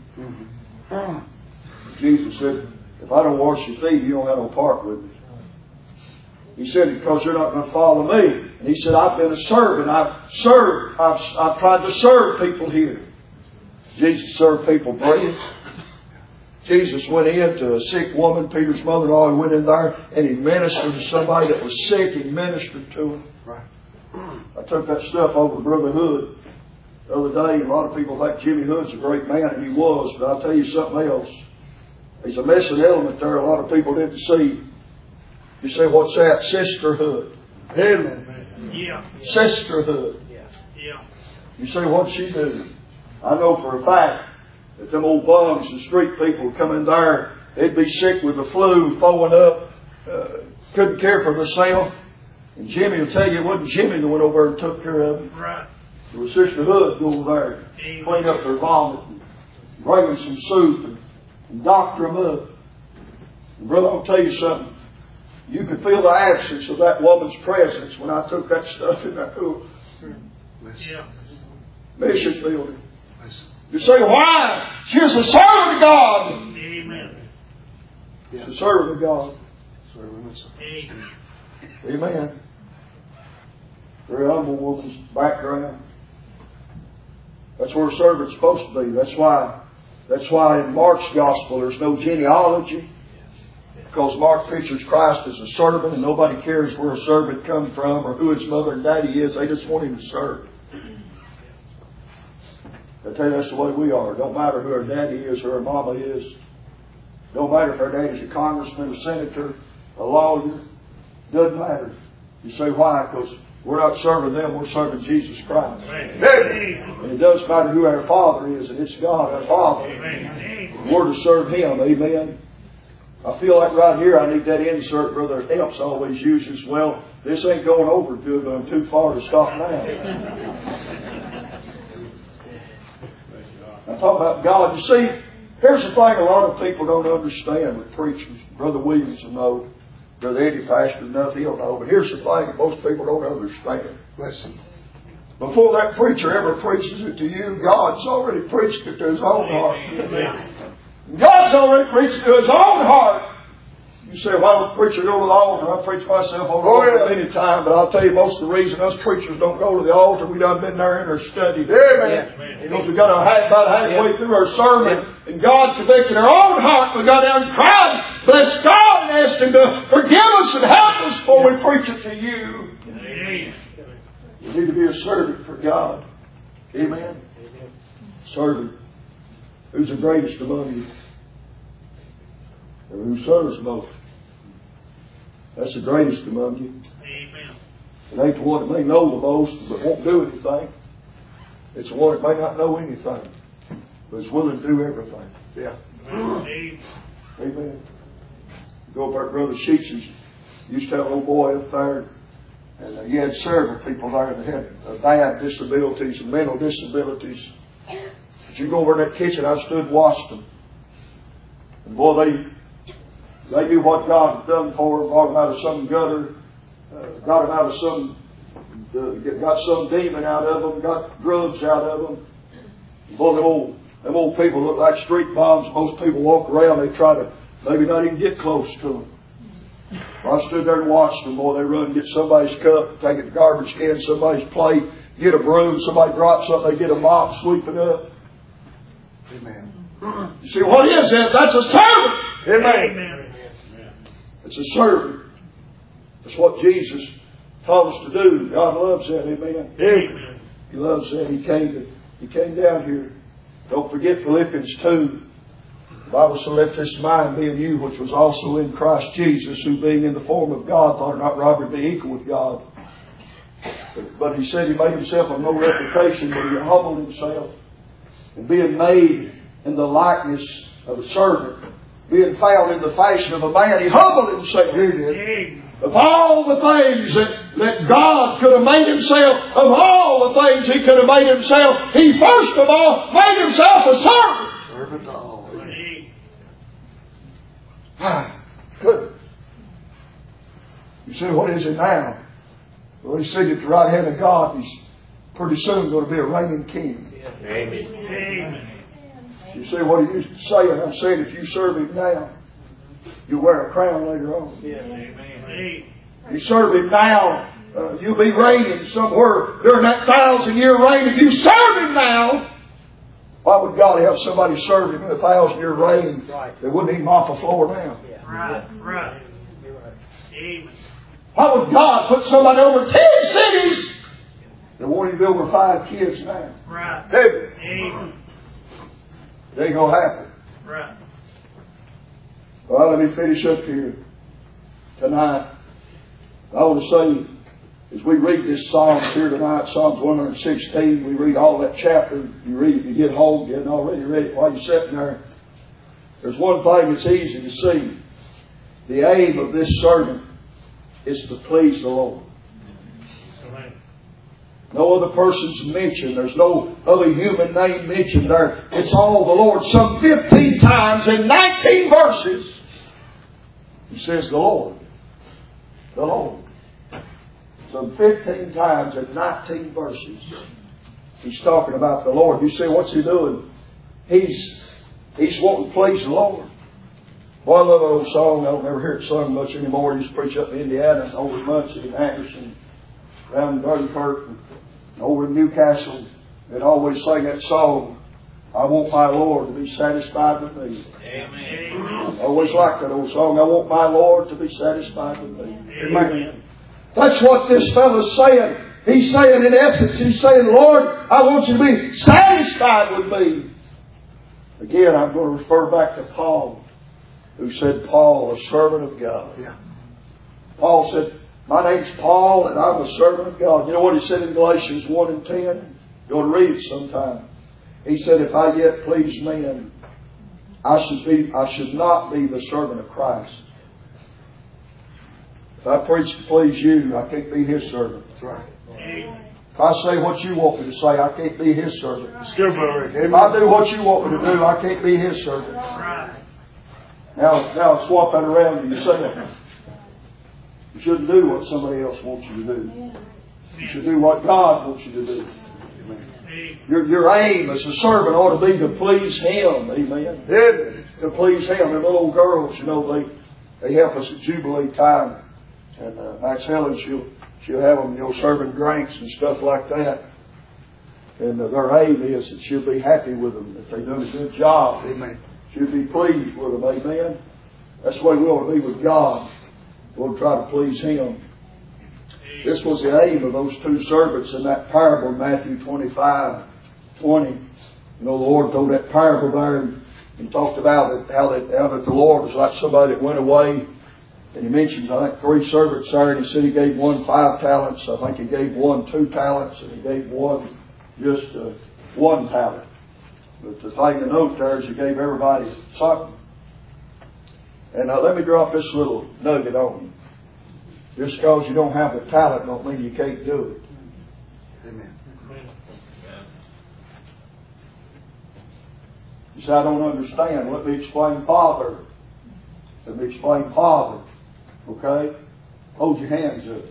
Jesus said, if I don't wash your feet, you don't have no part with me. He said, because you're not going to follow me. And he said, I've been a servant. I've tried to serve people here. Jesus served people bread. Jesus went in to a sick woman, Peter's mother-in-law. He went in there and he ministered to somebody that was sick. He ministered to him. Right. I took that stuff over to Brother Hood the other day. A lot of people think Jimmy Hood's a great man, and he was. But I'll tell you something else. There's a missing element there a lot of people didn't see. You say, what's that? Sisterhood. Amen. Yeah. Sisterhood. Yeah. You say, what'd she do? I know for a fact that them old bums and street people would come in there, they'd be sick with the flu, throwing up, couldn't care for themselves. And Jimmy will tell you, it wasn't Jimmy that went over and took care of them. Right. It was Sister Hood go over there, clean up their vomit, and bring them some soup, and doctor them up. And brother, I'll tell you something. You could feel the absence of that woman's presence when I took that stuff in that Yeah. mission building. You say, why? She's a servant of God. Amen. She's a servant of God. Amen. Amen. Very humble woman's background. That's where a servant's supposed to be. That's why in Mark's gospel there's no genealogy. Because Mark pictures Christ as a servant, and nobody cares where a servant comes from or who his mother and daddy is. They just want him to serve. I tell you, that's the way we are. It don't matter who our daddy is or our mama is. Don't matter if our daddy's a congressman, a senator, a lawyer. Doesn't matter. You say why? Because we're not serving them, we're serving Jesus Christ. Amen. And it doesn't matter who our Father is, and it's God, our Father. Amen. We're to serve Him. Amen. I feel like right here I need that insert Brother Epps always uses. Well, this ain't going over good, but I'm too far to stop now. I'm talking about God. You see, here's the thing a lot of people don't understand with preachers. Brother Williams will know. Brother Eddie Pastor enough, he'll know. But here's the thing most people don't understand. Listen. Before that preacher ever preaches it to you, God's already preached it to His own heart. God's already preached it to His own heart. You say, why don't the preacher go to the altar? I preach myself on the altar many times, but I'll tell you most of the reason us preachers don't go to the altar, we done been there in our study. Amen. Because we got about halfway through our sermon, and God convicted our own heart. We got down and cried, bless God, and asked Him to forgive us and help us before we preach it to you. Amen. You need to be a servant for God. Amen. Servant. Who's the greatest among you? Or who serves most? That's the greatest among you. Amen. It ain't the one that may know the most but won't do anything. It's the one that may not know anything. but is willing to do everything. Yeah. Amen. Amen. Go up there to Brother Sheets' used to have an old boy up there, and he had several people there that had bad disabilities and mental disabilities. But you go over in that kitchen, I stood and watched them. And boy, they knew what God had done for them, brought them out of some gutter, got them out of some, got some demon out of them, got drugs out of them. Boy, them old people look like street bombs. Most people walk around, they try to maybe not even get close to them. I stood there and watched them. Boy, they run and get somebody's cup, take a garbage can, somebody's plate, get a broom, somebody drops something, they get a mop, sweep it up. Amen. You see, what is that? That's a servant. Amen. Amen. It's a servant. That's what Jesus taught us to do. God loves that. Amen. Amen. He loves that. He came down here. Don't forget Philippians 2. The Bible said, let this mind be in you, which was also in Christ Jesus, who being in the form of God, thought not robbery to be equal with God. But he said he made himself of no reputation, but he humbled himself. And being made in the likeness of a servant, being found in the fashion of a man, he humbled himself. He did. Amen. Of all the things that God could have made himself, of all the things he could have made himself, he first of all made himself a servant. Servant to all. Good. You say, what is it now? Well, he's sitting at the right hand of God. He's pretty soon going to be a reigning king. Amen. You say, what are you saying? I'm saying if you serve him now, you'll wear a crown later on. Amen. You serve him now, you'll be reigning somewhere during that 1,000-year reign. If you serve him now, why would God have somebody serve him in a 1,000-year reign that wouldn't even mop a floor now? Right. Amen. Why would God put somebody over 10 cities that won't even be over 5 kids now? Right. Hey, Amen. it ain't going to happen. Right. Well, let me finish up here tonight. I want to say, as we read this Psalms here tonight, Psalms 116, we read all that chapter. You read it, you get home, you hadn't already read it while you're sitting there. There's one thing that's easy to see. The aim of this sermon is to please the Lord. No other person's mentioned. There's no other human name mentioned there. It's all the Lord. Some 15 times in 19 verses, he says the Lord. The Lord. Some 15 times in 19 verses, he's talking about the Lord. You say, what's he doing? He's wanting to please the Lord. Well, I love an old song. I don't ever hear it sung much anymore. It used to preach up in Indiana, over in Muncie and Anderson, around Dunkirk, and over in Newcastle. They'd always sing that song, I want my Lord to be satisfied with me. Amen. I always liked that old song. I want my Lord to be satisfied with me. Amen. That's what this fellow's saying. He's saying, in essence, he's saying, Lord, I want you to be satisfied with me. Again, I'm going to refer back to Paul, who said, Paul, a servant of God. Yeah. Paul said, my name's Paul and I'm a servant of God. You know what he said in Galatians 1 and 10? You ought to read it sometime. He said, if I yet please men, I should not be the servant of Christ. If I preach to please you, I can't be his servant. That's right. If I say what you want me to say, I can't be his servant. It's good, brother. If I do what you want me to do, I can't be his servant. Right. Now swap that around to yourself. You shouldn't do what somebody else wants you to do. You should do what God wants you to do. Amen. Your aim as a servant ought to be to please Him. Amen. To please Him. And little girls, you know, they help us at Jubilee time. And Max Helen, she'll have them, serving drinks and stuff like that. And their aim is that she'll be happy with them, that they've done a good job. Amen. She'll be pleased with them. Amen. That's the way we ought to be with God. We'll try to please Him. This was the aim of those two servants in that parable, Matthew 25:20. You know, the Lord told that parable there and talked about how that the Lord was like somebody that went away. And He mentions, I think, 3 servants there. And He said He gave one 5 talents. I think He gave one 2 talents. And He gave one just 1 talent. But the thing to note there is He gave everybody something. And let me drop this little nugget on you. Just because you don't have the talent don't mean you can't do it. Amen. You say, I don't understand. Let me explain Father. Let me explain Father. Okay? Hold your hands up.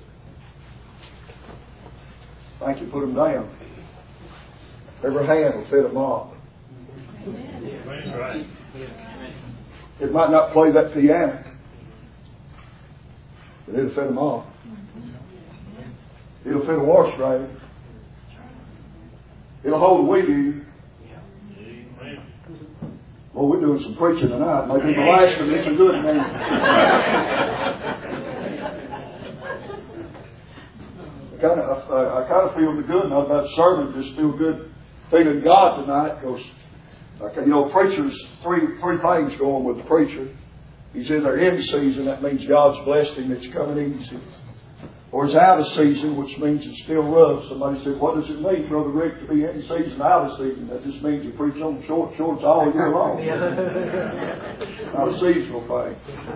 Thank you. Put them down. Every hand will fit them all. That's right. It might not play that piano, but it'll fit them all. It'll fit a wash dryer. It'll hold a weed eater. Well, we're doing some preaching tonight. Maybe the last one. It's a good man. I kind of feel good enough about the sermon. Just feel good feeling God tonight, because preachers, three things go on with the preacher. He's in their end season. That means God's blessed him. It's coming easy. Or he's out of season, which means it's still rough. Somebody said, what does it mean, Brother Rick, to be in season, out of season? That just means you preach on shorts all year long. Not a seasonal thing.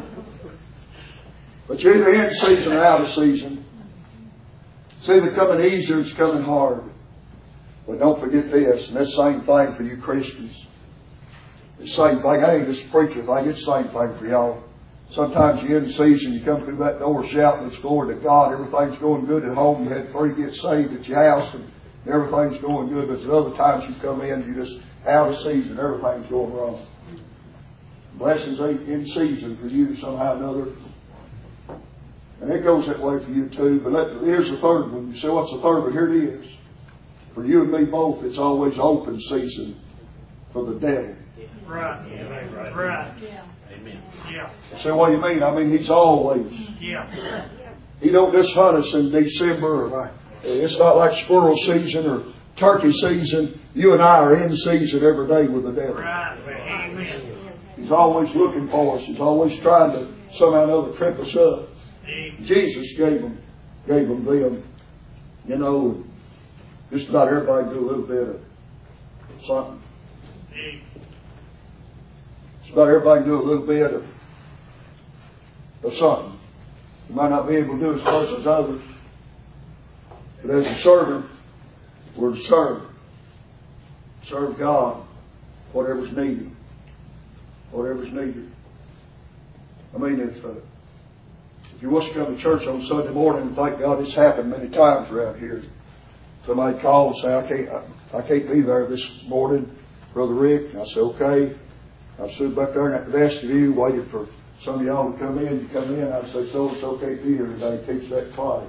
But you're either in season or out of season. It's either coming easy or it's coming hard. But don't forget this, and that's the same thing for you Christians. It's the same thing. I ain't just a preacher thing. It's the same thing for y'all. Sometimes you're in season, you come through that door shouting, it's glory to God. Everything's going good at home. You had 3 get saved at your house, and everything's going good. But at other times you come in, you're just out of season. Everything's going wrong. Blessings ain't in season for you somehow or another. And it goes that way for you too. But here's the third one. You say, what's the third one? Here it is. For you and me both, it's always open season for the devil. Right. Yeah. Right. Yeah. Amen. Yeah. You say, what do you mean? I mean, he's always. Yeah. He don't just hunt us in December. It's not like squirrel season or turkey season. You and I are in season every day with the devil. Right. Amen. He's always looking for us. He's always trying to somehow or another trip us up. Amen. Jesus gave them them. You know, just about everybody do a little bit of something. Amen. Just about everybody do a little bit of something. You might not be able to do as much as others. But as a servant, we're to serve. Serve God, whatever's needed. Whatever's needed. I mean, if you was to come to church on Sunday morning, and thank God it's happened many times around here. Somebody called and say, I can't be there this morning, Brother Rick. And I said, okay. I stood back there in that vestibule waiting for some of y'all to come in. You come in, I'd say, so-and-so can't be here today. Teach that class.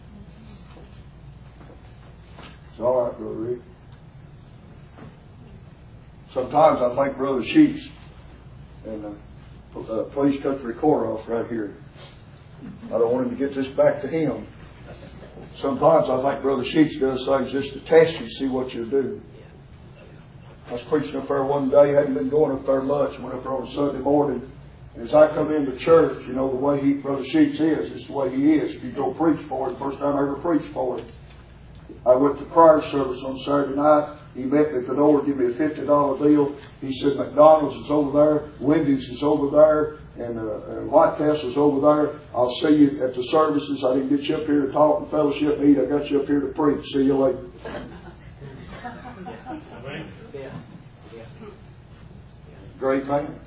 It's all right, Brother Rick. Sometimes I think Brother Sheets, and please cut the recorder off right here. I don't want him to get this back to him. Sometimes I think Brother Sheets does things just to test you, see what you'll do. I was preaching up there one day, hadn't been going up there much, went up there on a Sunday morning. And as I come into church, you know, the way Brother Sheets is, it's the way he is. If you go preach for him, first time I ever preached for him. I went to prayer service on Saturday night. He met me at the door, gave me a $50 deal. He said, McDonald's is over there, Wendy's is over there, and White Castle's over there. I'll see you at the services. I didn't get you up here to talk and fellowship and eat. I got you up here to preach. See you later. Great man.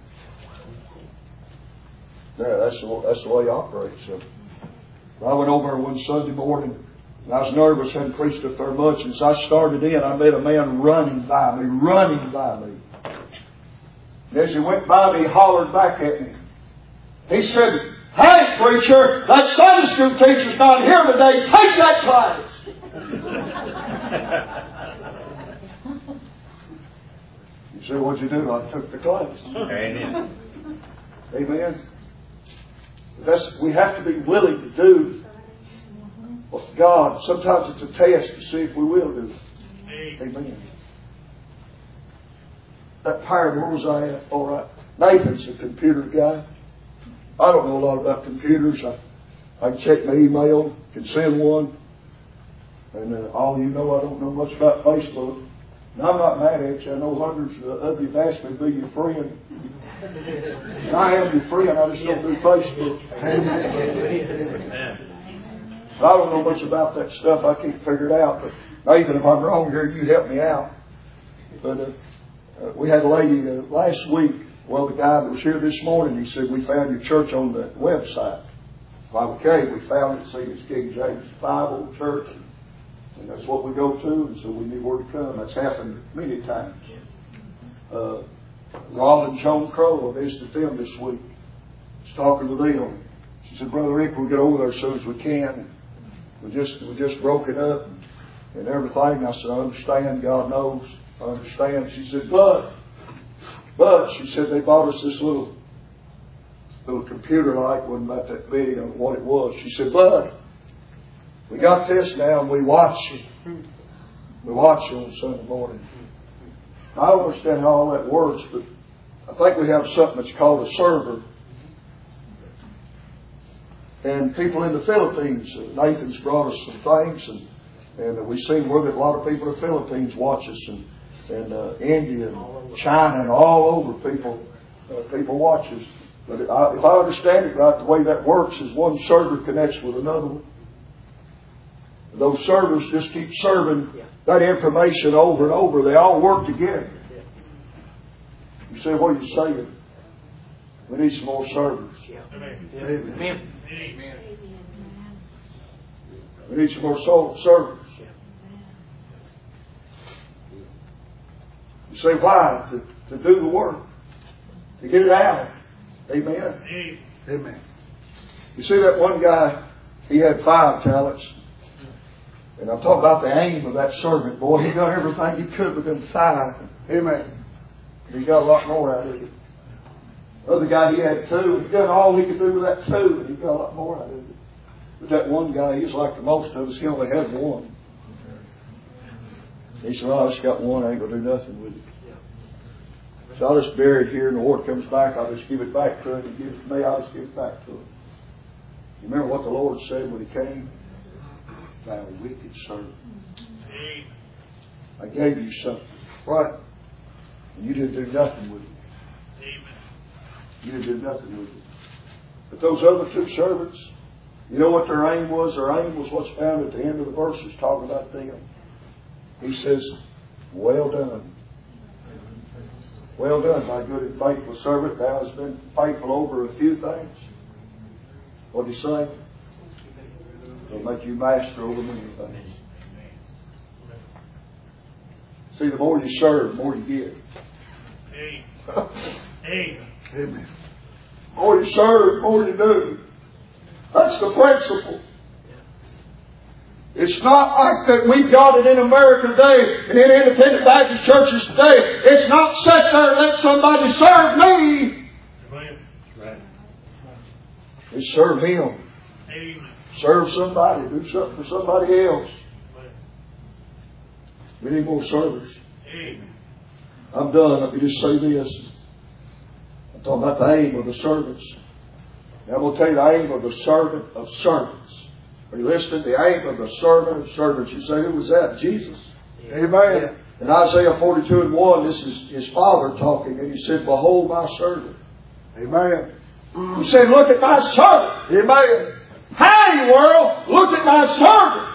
Yeah, that's the way he operates. So I went over there one Sunday morning, and I was nervous, hadn't preached up there much. And as I started in, I met a man running by me. And as he went by me, he hollered back at me. He said, "Hey, preacher, that Sunday school teacher's not here today. Take that class." You say, what'd you do? I took the class. Amen. Amen. We have to be willing to do what God, sometimes it's a test to see if we will do it. Amen. That parable, where was I at? All right. Nathan's a computer guy. I don't know a lot about computers. I can check my email, can send one. And all you know, I don't know much about Facebook. And I'm not mad at you. I know hundreds of you have asked me to be your friend. And I am your friend. I just don't do Facebook. But I don't know much about that stuff. I can't figure it out. But Nathan, if I'm wrong here, you help me out. But we had a lady last week. Well, the guy that was here this morning, he said, we found your church on the website. Well, okay, we found it. See, it's King James Bible Church. And that's what we go to. And so we knew where to come. That's happened many times. Rob and Joan Crow, I visited them this week. I was talking to them. She said, Brother Rick, we'll get over there as soon as we can. We just broke it up and everything. I said, I understand. God knows. I understand. She said, but she said they bought us this little computer light. Wasn't about that big. I don't know what it was. She said, but we got this now and we watch it. We watch it on Sunday morning. I don't understand how all that works, but I think we have something that's called a server. And people in the Philippines, Nathan's brought us some things, and we've seen where that a lot of people in the Philippines watch us, and India and China and all over people watch us. But if I understand it right, the way that works is one server connects with another one. Those servers just keep serving that information over and over. They all work together. You say, what are you saying? We need some more servers. Amen. We need some more servers. You say, why? To do the work. To get it out. Amen. Amen. You see that one guy, he had 5 talents. And I'm talking about the aim of that servant. Boy, he got everything he could within 5. Amen. He got a lot more out of it. The other guy, he had 2. He done all he could do with that 2. And he got a lot more out of it. But that one guy, he's like the most of us. He only had 1. He said, well, I just got 1. I ain't going to do nothing with it. So I'll just bury it here. And the Lord comes back. I'll just give it back to him. He gives it to me. I'll just give it back to him. You remember what the Lord said when he came? Thou wicked servant. I gave you something. Right. And you didn't do nothing with it. You didn't do nothing with it. But those other 2 servants, you know what their aim was? Their aim was what's found at the end of the verses talking about them. He says, well done. Well done, my good and faithful servant. Thou hast been faithful over a few things. What did he say? He'll make you master over many things. See, the more you serve, the more you get. Amen. The more you serve, the more you do. That's the principle. It's not like that we've got it in America today and in independent Baptist churches today. It's not sit there and let somebody serve me. Right. It's serve Him. Amen. Serve somebody. Do something for somebody else. We need more servers. Amen. I'm done. Let me just say this. I'm talking about the aim of the servants. Now I'm going to tell you the aim of the servant of servants. Are you listening? The aim of the servant of servants. You say, who was that? Jesus. Yeah. Amen. Yeah. In Isaiah 42:1, this is his Father talking, and he said, behold my servant. Amen. He said, look at my servant. Amen. Hey, world, look at my servant.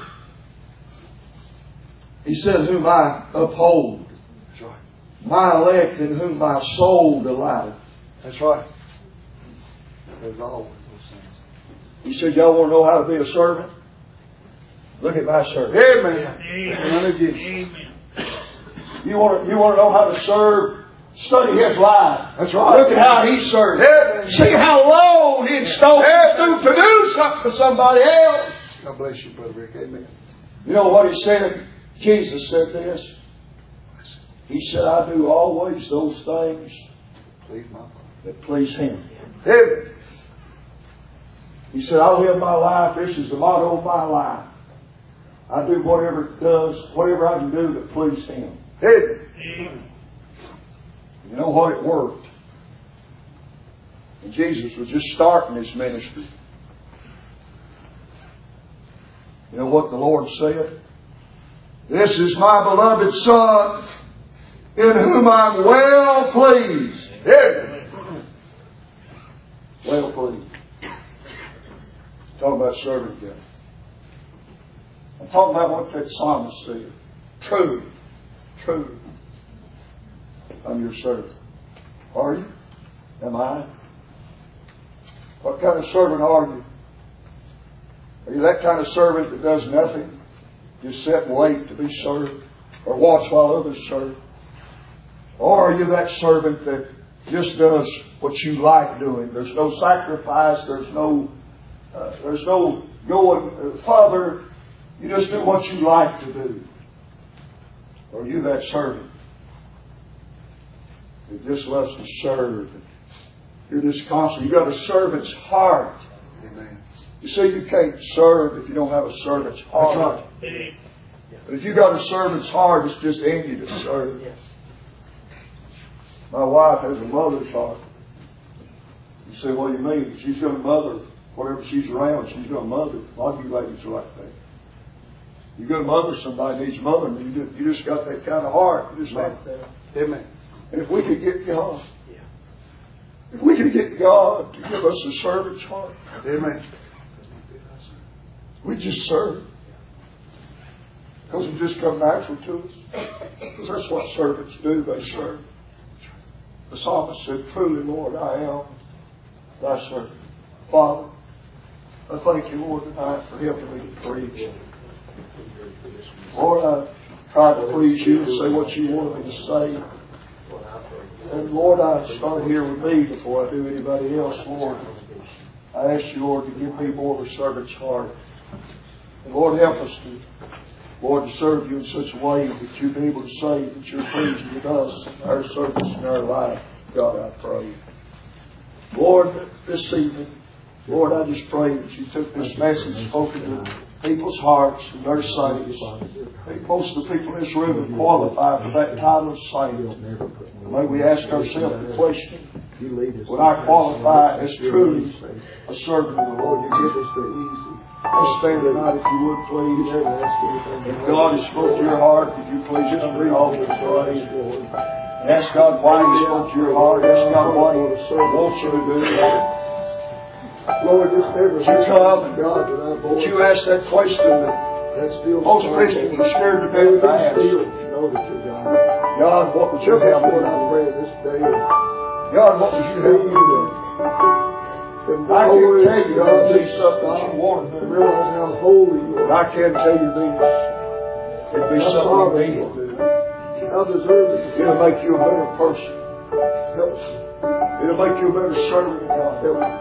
He said, whom I uphold. That's right. My elect in whom my soul delighteth. That's right. There's always those things. He said, y'all want to know how to be a servant? Look at my servant. Amen. Amen. Amen. You want to know how to serve? Study his life. That's right. Look at how he served. Amen. See how low he'd stoop to do something for somebody else. God bless you, Brother Rick. Amen. You know what he said? Jesus said this. He said, I do always those things that please Him. Amen. He said, I'll live my life. This is the motto of my life. I do whatever I can do to please Him. Amen. You know what? It worked. And Jesus was just starting His ministry. You know what the Lord said? This is my beloved Son, in whom I'm well pleased. Yeah. Well pleased. Talking about serving God. I'm talking about what that psalmist said. Truly, truly, I'm your servant. Are you? Am I? What kind of servant are you? Are you that kind of servant that does nothing? Just sit and wait to be served? Or watch while others serve? Or are you that servant that just does what you like doing? There's no sacrifice. There's no going, Father, you just do what you like to do. Or are you that servant that just loves to serve? You're just constantly, you've got a servant's heart. Amen. You see, you can't serve if you don't have a servant's heart. But if you've got a servant's heart, it's just in you to serve. My wife has a mother's heart. You say, what do you mean? She's going to mother whatever she's around. She's going to mother. A lot of you ladies are like that. You're going to mother somebody who needs mothering. You just got that kind of heart. You just like that. Amen. And if we could get God, if we could get God to give us a servant's heart, amen, we just serve. Because it just comes natural to us. Because that's what servants do. They serve. The psalmist said, truly, Lord, I am thy servant. Father, I thank you, Lord, tonight for helping me to preach. Lord, I tried to please you and say what you wanted me to say. And Lord, I start here with me before I do anybody else, Lord. I ask you, Lord, to give me more of a servant's heart. And Lord, help us to, Lord, to serve you in such a way that you'll be able to say that you're pleased with us, our service, and our life. God, I pray. Lord, this evening, Lord, I just pray that you took this message, spoken to people's hearts and their saints. I think most of the people in this room would qualify for that title of saint. May we ask ourselves the question, would I qualify as truly a servant of the Lord? Let's stand tonight if you would, please. If God has spoke to your heart, would you please come to the altar and pray? Ask God why He spoke to your heart. Ask God what He wants you to do. Lord, just never you come and God, that you ask that question that most Christians are scared to death to ask. God, what would you have me to do? God, what would you have me to do? I can't tell you God do something that you want to do. Realize how holy you are. I can't tell you this. It'd be something you need to do. How deserving. It'll make you a better person. Help us. It'll make you a better servant of God. Help us.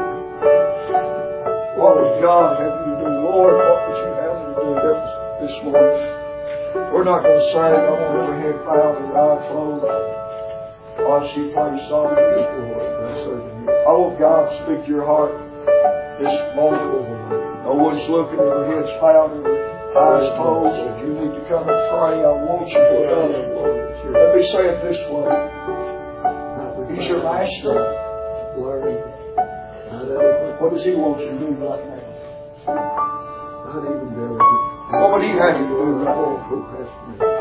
What would God have you to do? Lord, what would you have me to do? Help us this morning. We're not going to sing. I want every head bowed and eyes closed. While she plays song. I want God to speak to your heart this moment. No one's looking, their heads bowed and their eyes closed. If you need to come and pray, I want you to come. Let me say it this way. He's your master. What does He want you to do right now? What would He have you to do right now?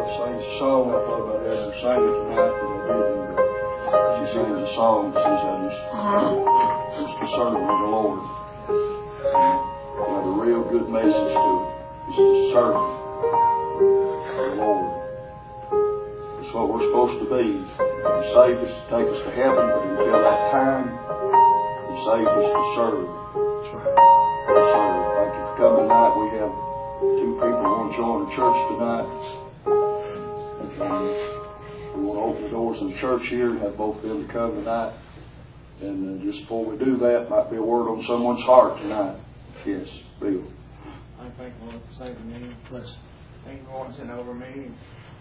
sings a song. I thought about having her sing it tonight, but I didn't. She sings a song that says, I just the servant of the Lord. Got a real good message to it. It's the servant of the Lord. It's what we're supposed to be. He saved us to take us to heaven, but until that time, He saved us to serve. So, thank you for coming tonight. We have 2 people who want to join the church tonight. We want to open the doors of the church here and have both of them to come tonight. And just before we do that, might be a word on someone's heart tonight. Yes, Bill. I thank the Lord for saving me. Bless. Thank you for watching over me.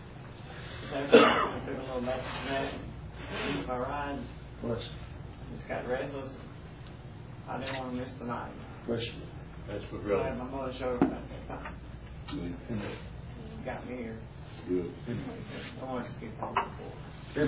I took a little back to that. My ride. Bless. Just got restless. I didn't want to miss the night. Bless you. That's what So I had my mother show up at that time. Got me here. Good. I want to skip on before.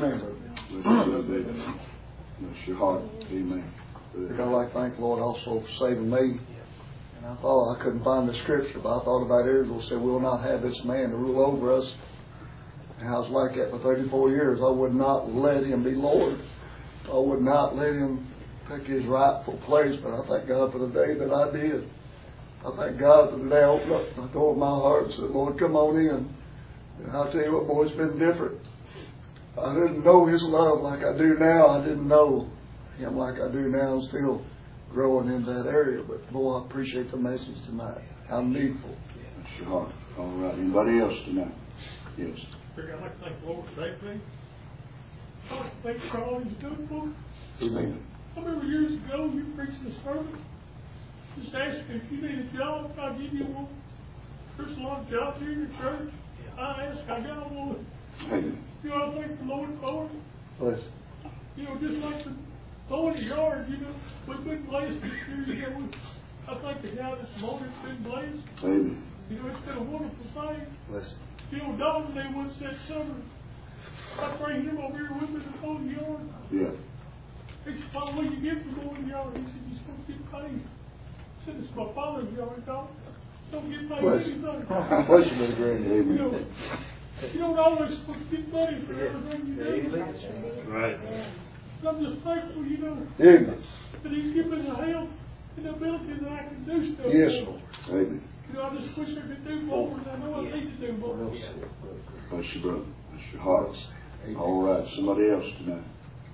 Amen. Bless your heart. Amen. I'd like to thank the Lord also for saving me. And I thought I couldn't find the scripture, but I thought about Israel said, "We'll not have this man to rule over us." And I was like that for 34 years. I would not let him be Lord. I would not let him take his rightful place. But I thank God for the day that I did. I thank God for the day I opened up the door of my heart and said, "Lord, come on in." And I'll tell you what, boy, it's been different. I didn't know His love like I do now. I didn't know Him like I do now. I'm still growing in that area. But boy, I appreciate the message tonight. How needful. Bless your heart. All right. Anybody else tonight? Yes. I'd like to thank the Lord for saving me. I'd like to thank you for all He's doing for me. Amen. I remember years ago you preached this sermon. Just asking if you need a job, I'll give you one. There's a lot of jobs here in the church. I asked, I got one. Amen. You know, I thank the Lord for it. Bless. You know, just like the throwing the yard, you know, we've been blessed this year. You know, I thank the guy this morning's been blessed. Amen. You know, it's been a wonderful thing. Bless. You know, Don, they once said summer, I bring him over here with me to mow the yard. Yeah. He said, "What will you get for mowing the yard?" He said, "You're supposed to get paid." I said, "It's my father's yard, Don. Don't get paid Bless. anything." Bless you, Brother Grady. You know, Amen. you don't always supposed to get money for everything you do. Right. And I'm just thankful, you know, Amen. that He's given me the help and the ability that I can do stuff. Yes, Lord. Amen. You know, I just wish I could do more, and I know I need to do more. Bless your brother. Bless your heart. Amen. All right. Somebody else tonight.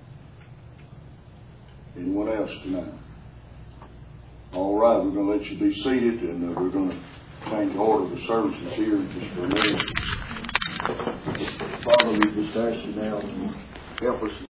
Anyone else tonight? All right. We're going to let you be seated, and we're going to change the order of the services here in just for a minute. Father, we just ask you now to help us.